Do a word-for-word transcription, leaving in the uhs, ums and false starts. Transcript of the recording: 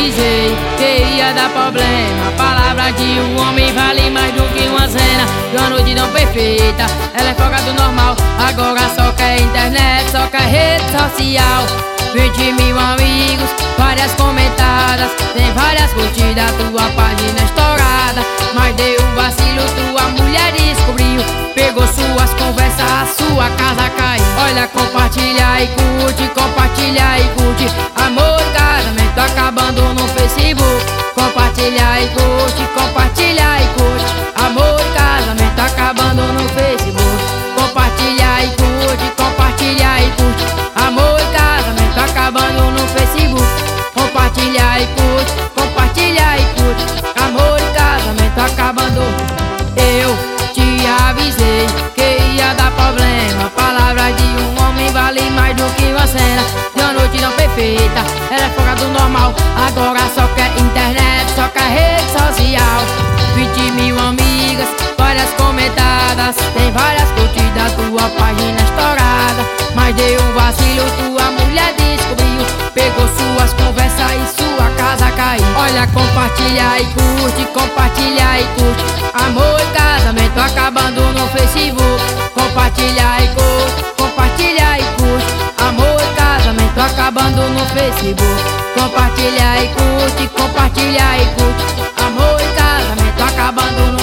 avisei que ia dar problema. A palavra de um homem vale mais do que uma cena de uma noite não perfeita. Ela é folgado normal, agora só quer internet, só quer rede social. Vinte mil amigos, várias comentadas, tem várias curtidas, tua página estourada. Mas deu um vacilo, tua mulher descobriu, pegou suas conversas, a sua casa caiu. Olha, compartilha e curte, compartilha e curte. Amor e casamento acabando no Facebook. Compartilha e curte, compartilha e curte. Amor e casamento acabando no Facebook. Compartilha e curte, compartilha e curte. Amor e casamento acabando no Facebook. Compartilha e curte, compartilha e curte. Amor e casamento acabando. Eu te avisei que ia dar problema. Palavra de um homem vale mais do que uma cena de uma noite não perfeita. Ela é folgado normal, agora só quer internet, só quer rede social. Vinte mil amigas, várias comentadas, tem várias curtidas, tua página estourada. Mas deu um vacilo, tua mulher descobriu, pegou suas conversas e sua casa caiu. Olha, compartilha e curte, compartilha e curte. Amor e casamento acabando no Facebook. Compartilha e curte, compartilha e curte. Amor e casamento acabando no Facebook. Compartilha e curte, compartilha e curte. Amor e casamento acabando no